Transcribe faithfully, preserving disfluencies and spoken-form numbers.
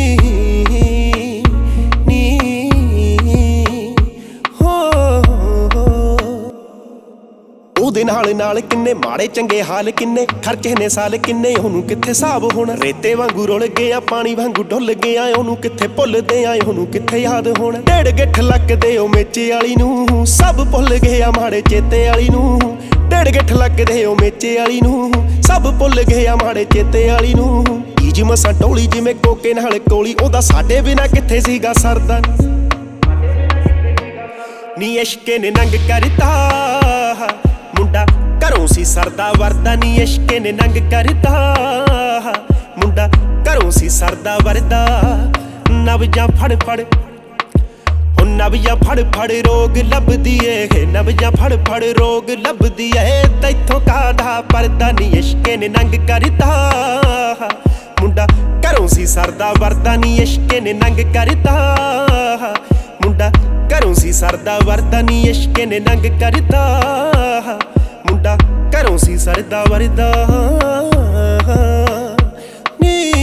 ਉਹਦੇ ਨਾਲ ਨਾਲ ਕਿੰਨੇ ਮਾੜੇ ਚੰਗੇ ਹਾਲ, ਕਿੰਨੇ ਖਰਚੇ ਨੇ ਸਾਲ, ਕਿੰਨੇ ਉਹਨੂੰ ਕਿੱਥੇ ਹਿਸਾਬ ਹੋਣਾ। ਰੇਤੇ ਵਾਂਗੂ ਰੁਲ ਗਿਆ, ਪਾਣੀ ਵਾਂਗੂ ਡੁੱਲ ਗਿਆ, ਉਹਨੂੰ ਕਿੱਥੇ ਭੁੱਲਦੇ ਆ, ਉਹਨੂੰ ਕਿੱਥੇ ਯਾਦ ਹੋਣਾ। ਡੇਢ ਗਿੱਠ ਲੱਗਦੇ ਉਹ ਮੇਚੇ ਵਾਲੀ ਨੂੰ, ਸਭ ਭੁੱਲ ਗਏ ਆ ਮਾੜੇ ਚੇਤੇ ਵਾਲੀ ਨੂੰ। ਡੇਢ ਗਿੱਠ ਲੱਗਦੇ ਉਹ ਮੇਚੇ ਵਾਲੀ ਨੂੰ, ਸਭ ਭੁੱਲ ਗਏ ਆ ਮਾੜੇ ਚੇਤੇ ਵਾਲੀ ਨੂੰ। ਈਜ ਮਸਾਂ ਟੋਲੀ ਜਿਵੇਂ ਕੋਕੇ ਨਾਲ ਕੋਲੀ, ਉਹਦਾ ਸਾਡੇ ਬਿਨਾ ਕਿੱਥੇ ਸੀਗਾ ਸਰਦਾ। ਨੀ ਇਸ਼ਕੇ ਨੇ ਨੰਗ ਕਰਤਾ ਮੁੰਡਾ ਘਰੋਂ ਸੀ ਸਰਦਾ ਵਰਦਾ। ਨੀ ਇਸ਼ਕੇ ਨੇ ਨੰਗ ਕਰਤਾ ਮੁੰਡਾ ਘਰੋਂ ਸੀ ਸਰਦਾ ਵਰਦਾ। ਨਵਜਾਂ ਫੜ ਫੜ ਉਹ ਨਵਜਾਂ ਫੜ ਫੜ ਰੋਗ ਲੱਭਦੀ ਏ, ਨਵਜਾਂ ਫੜ ਫੜ ਰੋਗ ਲੱਭਦੀ ਏ, ਤੈਥੋਂ ਕਾਹਦਾ ਪਰਦਾ। ਨੀ ਇਸ਼ਕੇ ਨੇ ਨੰਗ ਕਰਤਾ ਮੁੰਡਾ ਘਰੋਂ ਸੀ ਸਰਦਾ ਵਰਦਾ। ਨੀ ਇਸ਼ਕੇ ਨੇ ਨੰਗ ਕਰਤਾ ਮੁੰਡਾ ਘਰੋਂ ਸੀ ਸਰਦਾ ਵਰਦਾ। ਨੀ ਇਸ਼ਕੇ ਨੇ ਨੰਗ ਕਰਤਾ ਮੁੰਡਾ ਘਰੋਂ ਸੀ ਸਰਦਾ ਵਰਦਾ। ਨੀ